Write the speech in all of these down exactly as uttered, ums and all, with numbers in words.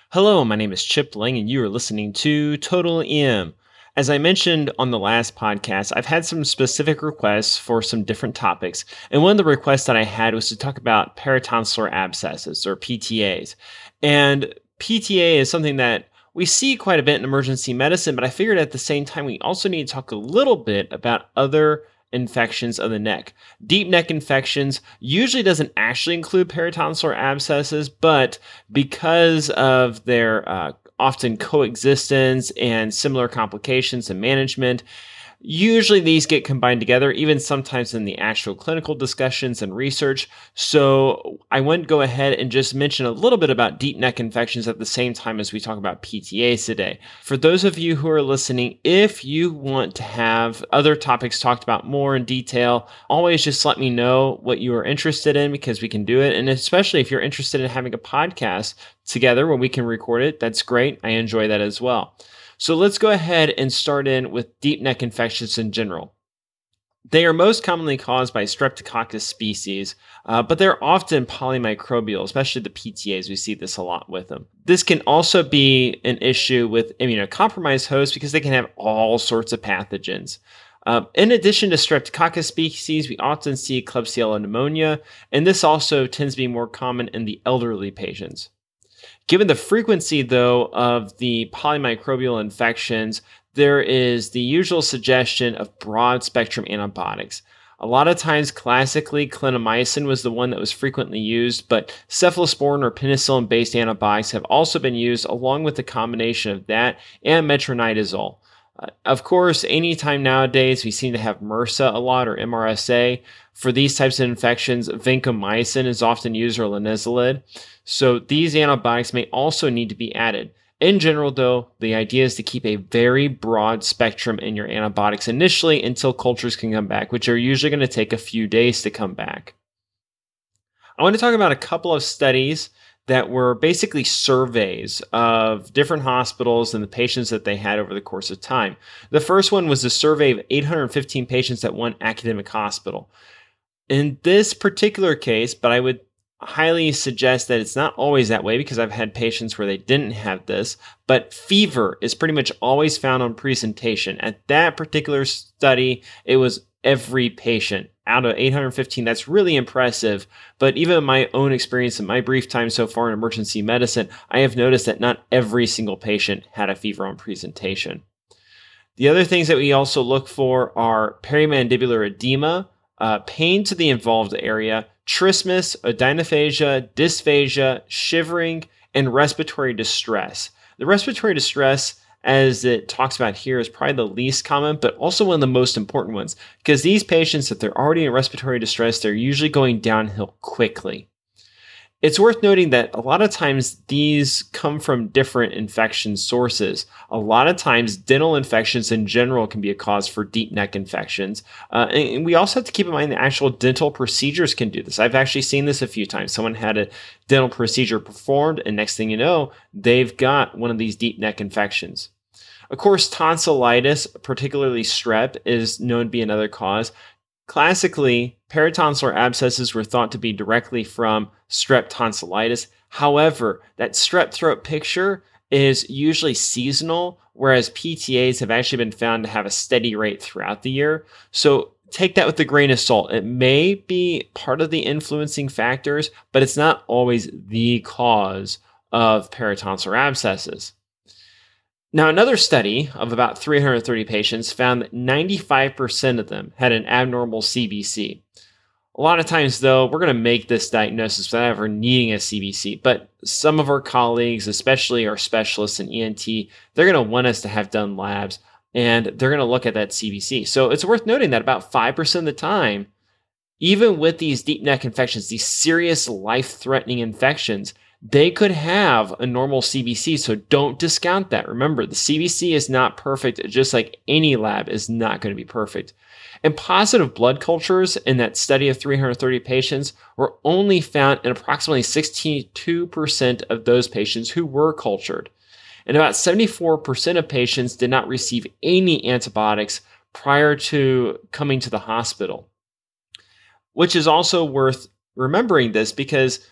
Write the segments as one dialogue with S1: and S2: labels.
S1: Hello, my name is Chip Lang, and you are listening to Total E M. As I mentioned on the last podcast, I've had some specific requests for some different topics. And one of the requests that I had was to talk about peritonsillar abscesses, or P T As. And P T A is something that we see quite a bit in emergency medicine, but I figured at the same time we also need to talk a little bit about other infections of the neck. Deep neck infections usually doesn't actually include peritonsillar abscesses, but because of their uh, often coexistence and similar complications and management, usually these get combined together, even sometimes in the actual clinical discussions and research. So I want to go ahead and just mention a little bit about deep neck infections at the same time as we talk about P T As today. For those of you who are listening, if you want to have other topics talked about more in detail, always just let me know what you are interested in because we can do it. And especially if you're interested in having a podcast together where we can record it, that's great. I enjoy that as well. So let's go ahead and start in with deep neck infections in general. They are most commonly caused by Streptococcus species, uh, but they're often polymicrobial, especially the P T As. We see this a lot with them. This can also be an issue with immunocompromised hosts because they can have all sorts of pathogens. Uh, in addition to Streptococcus species, we often see Klebsiella pneumonia, and this also tends to be more common in the elderly patients. Given the frequency, though, of the polymicrobial infections, there is the usual suggestion of broad-spectrum antibiotics. A lot of times, classically, clindamycin was the one that was frequently used, but cephalosporin or penicillin-based antibiotics have also been used along with the combination of that and metronidazole. Uh, of course, anytime nowadays we seem to have MRSA a lot, or M R S A. For these types of infections, vancomycin is often used, or linezolid. So these antibiotics may also need to be added. In general, though, the idea is to keep a very broad spectrum in your antibiotics initially until cultures can come back, which are usually going to take a few days to come back. I want to talk about a couple of studies that were basically surveys of different hospitals and the patients that they had over the course of time. The first one was a survey of eight hundred fifteen patients at one academic hospital. In this particular case, but I would highly suggest that it's not always that way because I've had patients where they didn't have this, but fever is pretty much always found on presentation. At that particular study, it was every patient. Out of eight hundred fifteen, that's really impressive. But even in my own experience in my brief time so far in emergency medicine, I have noticed that not every single patient had a fever on presentation. The other things that we also look for are perimandibular edema, uh, pain to the involved area, trismus, odynophagia, dysphagia, shivering, and respiratory distress. The respiratory distress, as it talks about here, is probably the least common, but also one of the most important ones, because these patients, if they're already in respiratory distress, they're usually going downhill quickly. It's worth noting that a lot of times these come from different infection sources. A lot of times dental infections in general can be a cause for deep neck infections. Uh, and we also have to keep in mind that actual dental procedures can do this. I've actually seen this a few times. Someone had a dental procedure performed, and next thing you know, they've got one of these deep neck infections. Of course, tonsillitis, particularly strep, is known to be another cause. Classically, peritonsillar abscesses were thought to be directly from strep tonsillitis. However, that strep throat picture is usually seasonal, whereas P T As have actually been found to have a steady rate throughout the year. So take that with a grain of salt. It may be part of the influencing factors, but it's not always the cause of peritonsillar abscesses. Now, another study of about three hundred thirty patients found that ninety-five percent of them had an abnormal C B C. A lot of times, though, we're going to make this diagnosis without ever needing a C B C, but some of our colleagues, especially our specialists in E N T, they're going to want us to have done labs, and they're going to look at that C B C. So it's worth noting that about five percent of the time, even with these deep neck infections, these serious life-threatening infections, they could have a normal C B C, so don't discount that. Remember, the C B C is not perfect, just like any lab is not going to be perfect. And positive blood cultures in that study of three hundred thirty patients were only found in approximately sixty-two percent of those patients who were cultured. And about seventy-four percent of patients did not receive any antibiotics prior to coming to the hospital, which is also worth remembering this because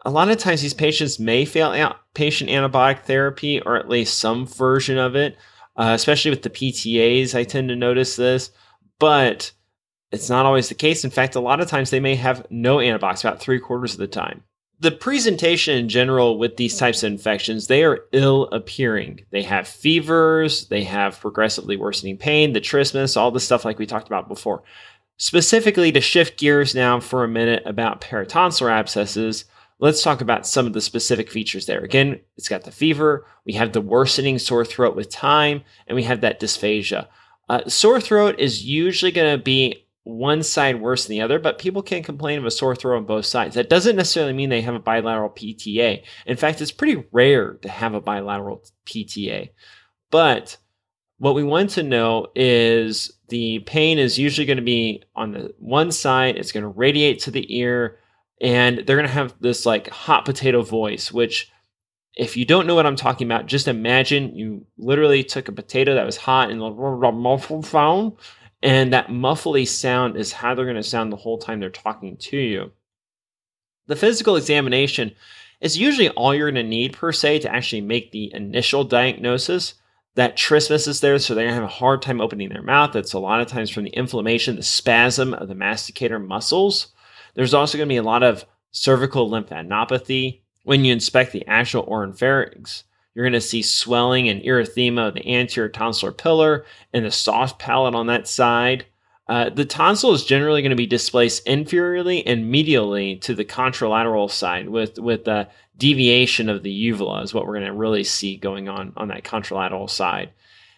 S1: A lot of times these patients may fail outpatient antibiotic therapy or at least some version of it, uh, especially with the P T As. I tend to notice this, but it's not always the case. In fact, a lot of times they may have no antibiotics, about three quarters of the time. The presentation in general with these types of infections, they are ill appearing. They have fevers, they have progressively worsening pain, the trismus, all the stuff like we talked about before. Specifically, to shift gears now for a minute about peritonsillar abscesses, let's talk about some of the specific features there. Again, it's got the fever, we have the worsening sore throat with time, and we have that dysphagia. Uh, sore throat is usually going to be one side worse than the other, but people can complain of a sore throat on both sides. That doesn't necessarily mean they have a bilateral P T A. In fact, it's pretty rare to have a bilateral P T A. But what we want to know is the pain is usually going to be on the one side, it's going to radiate to the ear, and they're going to have this like hot potato voice, which if you don't know what I'm talking about, just imagine you literally took a potato that was hot and muffled sound, and that muffly sound is how they're going to sound the whole time they're talking to you. The physical examination is usually all you're going to need per se to actually make the initial diagnosis. That trismus is there, so they're going to have a hard time opening their mouth. That's a lot of times from the inflammation, the spasm of the masticator muscles. There's also going to be a lot of cervical lymphadenopathy. When you inspect the actual oropharynx, you're going to see swelling and erythema of the anterior tonsillar pillar and the soft palate on that side. Uh, the tonsil is generally going to be displaced inferiorly and medially to the contralateral side with, with the deviation of the uvula is what we're going to really see going on on that contralateral side.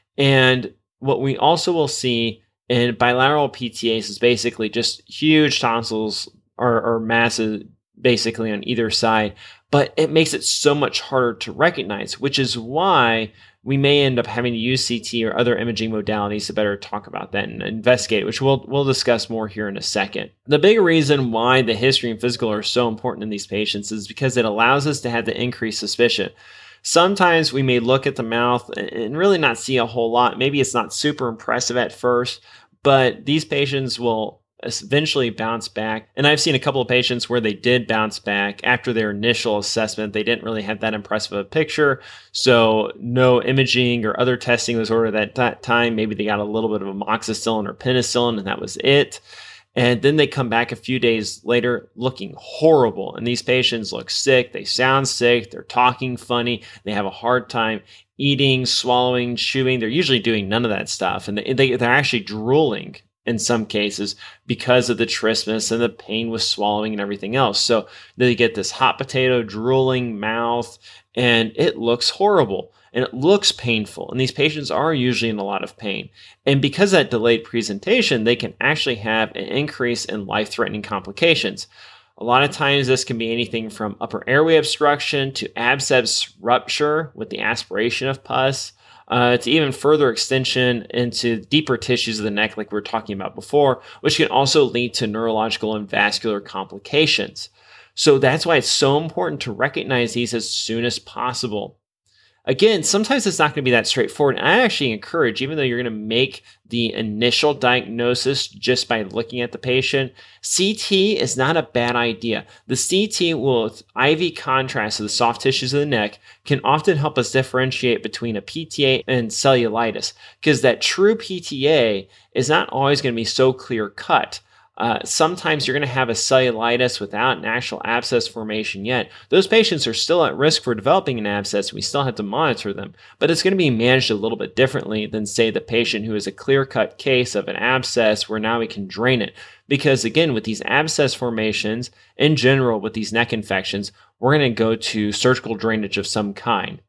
S1: And what we also will see in bilateral P T As is basically just huge tonsils or, or masses basically on either side, but it makes it so much harder to recognize, which is why we may end up having to use C T or other imaging modalities to better talk about that and investigate, which we'll we'll discuss more here in a second. The big reason why the history and physical are so important in these patients is because it allows us to have the increased suspicion. Sometimes we may look at the mouth and really not see a whole lot. Maybe it's not super impressive at first, but these patients will eventually bounce back. And I've seen a couple of patients where they did bounce back after their initial assessment. They didn't really have that impressive of a picture. So no imaging or other testing was ordered at that time. Maybe they got a little bit of amoxicillin or penicillin and that was it. And then they come back a few days later looking horrible. And these patients look sick. They sound sick. They're talking funny. They have a hard time eating, swallowing, chewing. They're usually doing none of that stuff. And they, they, they're actually drooling in some cases because of the trismus and the pain with swallowing and everything else. So they get this hot potato drooling mouth and it looks horrible and it looks painful. And these patients are usually in a lot of pain. And because of that delayed presentation, they can actually have an increase in life-threatening complications. A lot of times this can be anything from upper airway obstruction to abscess rupture with the aspiration of pus, Uh, to even further extension into deeper tissues of the neck like we were talking about before, which can also lead to neurological and vascular complications. So that's why it's so important to recognize these as soon as possible. Again, sometimes it's not going to be that straightforward. And I actually encourage, even though you're going to make the initial diagnosis just by looking at the patient, C T is not a bad idea. The C T will, with I V contrast of the soft tissues of the neck, can often help us differentiate between a P T A and cellulitis, because that true P T A is not always going to be so clear cut. Uh, sometimes you're going to have a cellulitis without an actual abscess formation yet. Those patients are still at risk for developing an abscess. We still have to monitor them, but it's going to be managed a little bit differently than, say, the patient who is a clear-cut case of an abscess where now we can drain it. Because again, with these abscess formations, in general, with these neck infections, we're going to go to surgical drainage of some kind.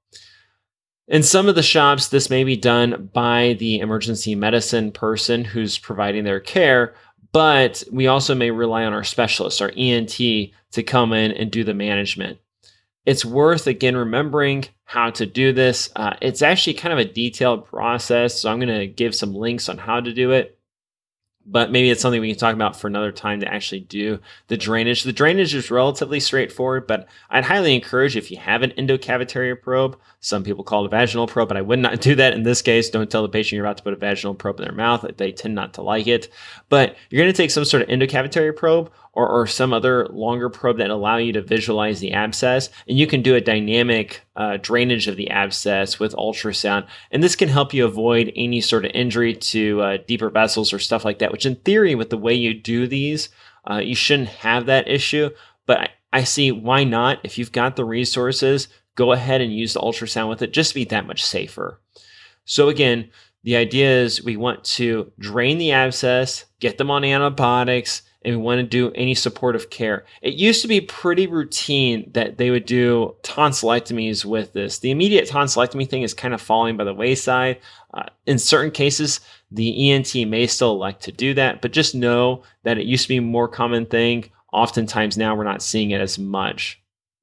S1: In some of the shops, this may be done by the emergency medicine person who's providing their care, but we also may rely on our specialists, our E N T, to come in and do the management. It's worth, again, remembering how to do this. Uh, it's actually kind of a detailed process, so I'm going to give some links on how to do it. But maybe it's something we can talk about for another time to actually do the drainage. The drainage is relatively straightforward, but I'd highly encourage if you have an endocavitary probe, some people call it a vaginal probe, but I would not do that in this case. Don't tell the patient you're about to put a vaginal probe in their mouth. They tend not to like it. But you're going to take some sort of endocavitary probe or, or some other longer probe that allow you to visualize the abscess, and you can do a dynamic uh, drainage of the abscess with ultrasound. And this can help you avoid any sort of injury to uh, deeper vessels or stuff like that, which in theory, with the way you do these, uh, you shouldn't have that issue. But I, I see why not. If you've got the resources, go ahead and use the ultrasound with it, just to be that much safer. So again, the idea is we want to drain the abscess, get them on antibiotics, and we want to do any supportive care. It used to be pretty routine that they would do tonsillectomies with this. The immediate tonsillectomy thing is kind of falling by the wayside. Uh, in certain cases, the E N T may still elect to do that, but just know that it used to be a more common thing. Oftentimes now we're not seeing it as much.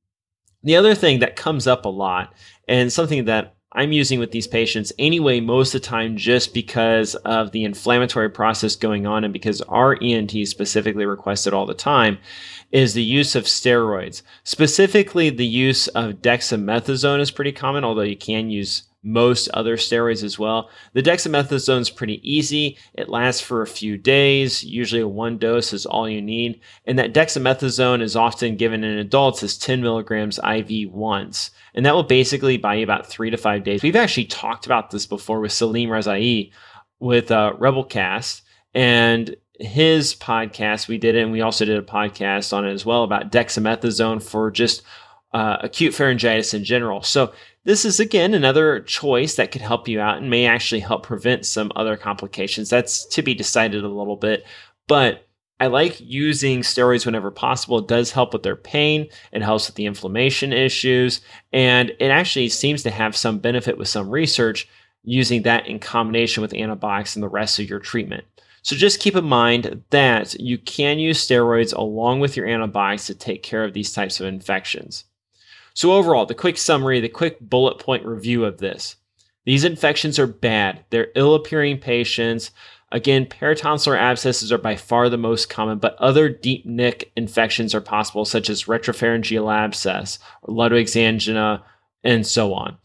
S1: The other thing that comes up a lot, and something that I'm using with these patients anyway most of the time, just because of the inflammatory process going on and because our E N T specifically requests it all the time, is the use of steroids. Specifically, the use of dexamethasone is pretty common, although you can use most other steroids as well. The dexamethasone is pretty easy. It lasts for a few days. Usually one dose is all you need. And that dexamethasone is often given in adults as ten milligrams I V once. And that will basically buy you about three to five days. We've actually talked about this before with Salim Razai with uh, Rebelcast, and his podcast, we did it, and we also did a podcast on it as well about dexamethasone for just uh, acute pharyngitis in general. So this is, again, another choice that could help you out and may actually help prevent some other complications. That's to be decided a little bit, but I like using steroids whenever possible. It does help with their pain. It helps with the inflammation issues, and it actually seems to have some benefit with some research using that in combination with antibiotics and the rest of your treatment. So just keep in mind that you can use steroids along with your antibiotics to take care of these types of infections. So overall, the quick summary, the quick bullet point review of this. These infections are bad. They're ill-appearing patients. Again, paratonsillar abscesses are by far the most common, but other deep neck infections are possible, such as retropharyngeal abscess, or Ludwig's angina, and so on.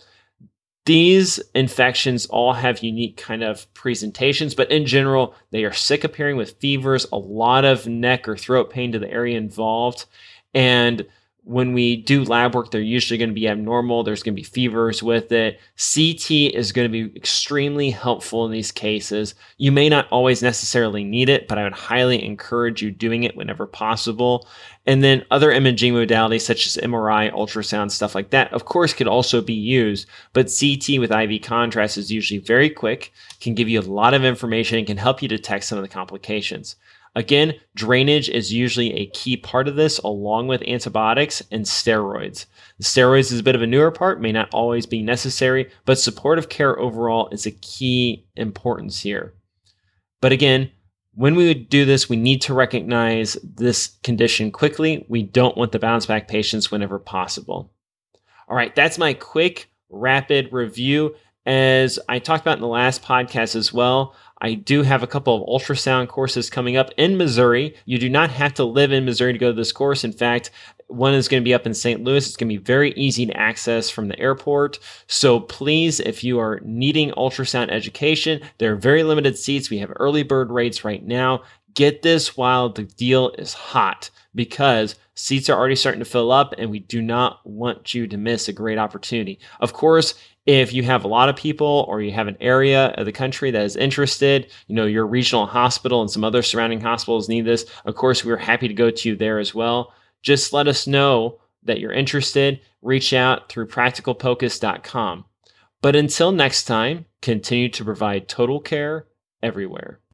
S1: These infections all have unique kind of presentations, but in general, they are sick appearing with fevers, a lot of neck or throat pain to the area involved, and when we do lab work, they're usually going to be abnormal. There's going to be fevers with it. C T is going to be extremely helpful in these cases. You may not always necessarily need it, but I would highly encourage you doing it whenever possible. And then other imaging modalities such as M R I, ultrasound, stuff like that, of course, could also be used. But C T with I V contrast is usually very quick, can give you a lot of information, and can help you detect some of the complications. Again, drainage is usually a key part of this, along with antibiotics and steroids. The steroids is a bit of a newer part, may not always be necessary, but supportive care overall is a key importance here. But again, when we would do this, we need to recognize this condition quickly. We don't want the bounce back patients whenever possible. All right, that's my quick, rapid review. As I talked about in the last podcast as well, I do have a couple of ultrasound courses coming up in Missouri. You do not have to live in Missouri to go to this course. In fact, one is going to be up in Saint Louis. It's going to be very easy to access from the airport. So please, if you are needing ultrasound education, there are very limited seats. We have early bird rates right now. Get this while the deal is hot, because seats are already starting to fill up and we do not want you to miss a great opportunity. Of course, if you have a lot of people or you have an area of the country that is interested, you know, your regional hospital and some other surrounding hospitals need this, of course, we're happy to go to you there as well. Just let us know that you're interested. Reach out through practical pocus dot com. But until next time, continue to provide total care everywhere.